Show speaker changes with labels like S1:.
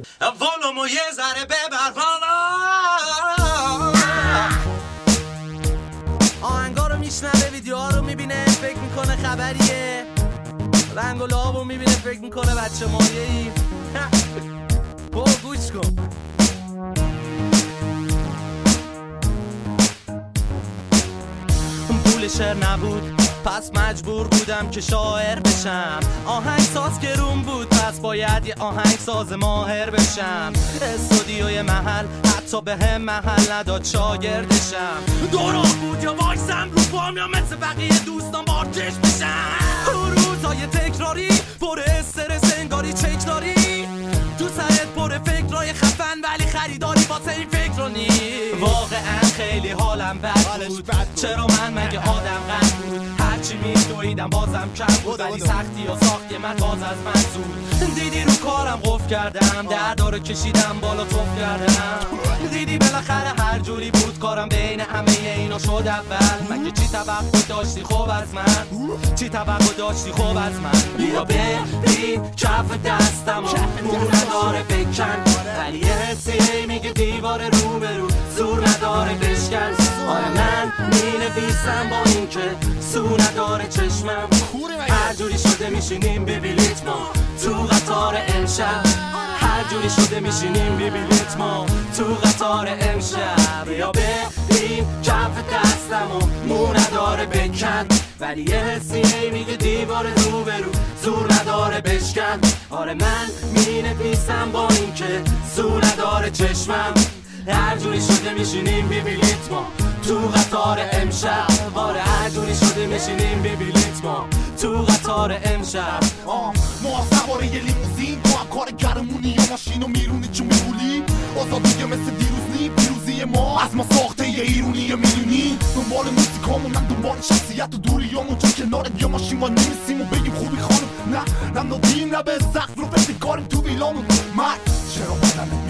S1: ولومو یه ذره ببر بالا. آهنگا رو میشنوه، ویدیوها رو میبینه، فکر میکنه خبریه. رنگ و لابو میبینه، فکر میکنه بچه مایه ای. گوش کن. پول شعر نبود پس مجبور بودم که شاعر بشم. آهنگ ساز گرون بود پس باید یه آهنگ ساز ماهر بشم. استودیوی محل حتی به هم محل نداد شاگردشم. دوران بود یا وایسم رو پام یا مثل بقیه دوستان بارکش بشم. روزای تکراری پر استرس انگاری چک داری. تو سرت پر فکرای خفن ولی خریداری واسه این فکر رو نی. واقعا خیلی حالم بد بود. چرا من مگه آدم قد بود؟ هرچی میدویدم بازم کم بود ولی سختی و ساختی من باز از من زود. دیدی رو کارم قفل کردم، دردارو کشیدم بالا توف کردم. دیدی بالاخره هر جوری بود کارم بین همه اینا شد اول. مگه چی توقع داشتی خوب از من؟ چی توقع داشتی خوب از من؟ بیا ببین کف دستم مون نداره بکن ولی یه حسی میگه دیوار رو به رو زور نداره بشکن. آره من مینویسم با این که سو نداره چشمم. هر جوری شده میشینیم ببینیت ما تو قطار امشب. هر جوری شده میشینیم ببینیت ما تو قطار امشب. یا ببین کف دستمو مو نداره بکن ولی یه حسی میگه دیوار رو به رو زور نداره بشکن. آره من مینویسم با این که سو نداره چشمم. هر جوری شده میشینیم ببینیت ما تو قطار امشب. آره هر جوری شده میشینیم ببینیت ما تو قطار امشب.
S2: ما سواره یه لیموزین تو هم کار گرمونی یا ماشینو میرونی چون میبولی. آزادیه مثل دیروز نی پیروزی ما از ما ساخته یه ایرونی یه میلیونی. دنبال موسیقامون من دنبال شخصیت و دوریامون چون کنارت یا ماشین ما نمیسیم و بگیم خوبی خانم. نه نم نادیم نه به سقف رو بده کاریم تو ویلامون. مرد چرا بدنه